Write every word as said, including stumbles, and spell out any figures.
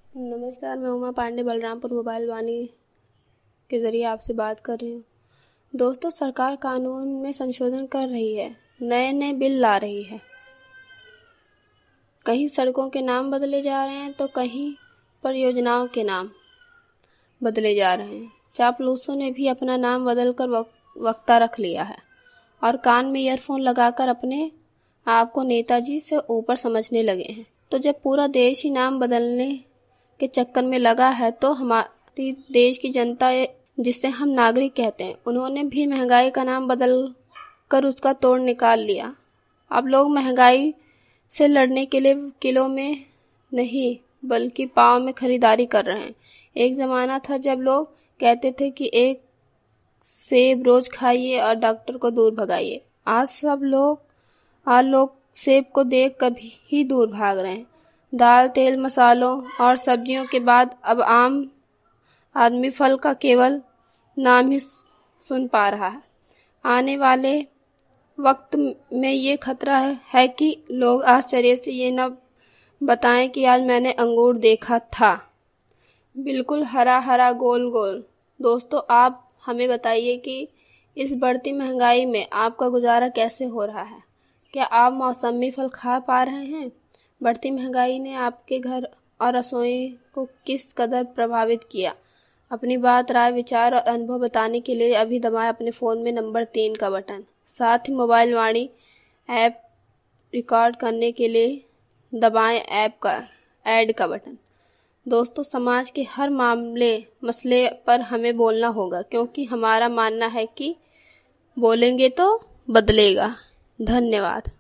नमस्कार, मैं उमा पांडे बलरामपुर मोबाइल वाणी के ज़रिए आपसे बात कर रही हूँ। दोस्तों, सरकार कानून में संशोधन कर रही है, नए नए बिल ला रही है। कहीं सड़कों के नाम बदले जा रहे हैं तो कहीं परियोजनाओं के नाम बदले जा रहे हैं। चापलूसों ने भी अपना नाम बदलकर वक, वक्ता रख लिया है और कान में ईयरफोन लगाकर अपने आप को नेताजी से ऊपर समझने लगे हैं। तो जब पूरा देश ही नाम बदलने के चक्कर में लगा है तो हमारी देश की जनता, जिसे हम नागरिक कहते हैं, उन्होंने भी महंगाई का नाम बदल कर उसका तोड़ निकाल लिया। अब लोग महंगाई से लड़ने के लिए किलो में नहीं बल्कि पाव में खरीदारी कर रहे हैं। एक जमाना था जब लोग कहते थे कि एक सेब रोज खाइए और डॉक्टर को दूर भगाइए। आज सब लोग आज लोग सेब को देख कभी ही दूर भाग रहे हैं। दाल, तेल, मसालों और सब्जियों के बाद अब आम आदमी फल का केवल नाम ही सुन पा रहा है। आने वाले वक्त में ये खतरा है कि लोग आश्चर्य से ये न बताएं कि आज मैंने अंगूर देखा था, बिल्कुल हरा हरा गोल गोल। दोस्तों, आप हमें बताइए कि इस बढ़ती महंगाई में आपका गुजारा कैसे हो रहा है? क्या आप मौसमी फल खा पा रहे हैं? बढ़ती महंगाई ने आपके घर और रसोई को किस कदर प्रभावित किया? अपनी बात, राय, विचार और अनुभव बताने के लिए अभी दबाएं अपने फ़ोन में नंबर तीन का बटन। साथ ही मोबाइल वाणी ऐप रिकॉर्ड करने के लिए दबाएं ऐप का ऐड का बटन। दोस्तों, समाज के हर मामले मसले पर हमें बोलना होगा, क्योंकि हमारा मानना है कि बोलेंगे तो बदलेगा। धन्यवाद।